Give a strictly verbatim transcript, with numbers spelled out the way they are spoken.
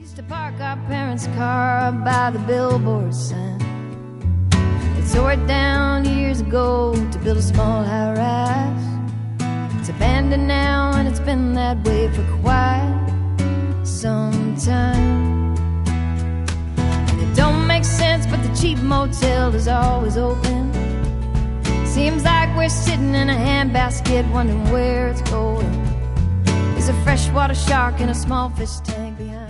Used to park our parents' car by the billboard sign. They tore it down years ago to build a small high-rise. It's abandoned now and it's been that way for quite some time. And it don't make sense, but the cheap motel is always open. Seems like we're sitting in a handbasket wondering where it's going. There's a freshwater shark in a small fish tank behind.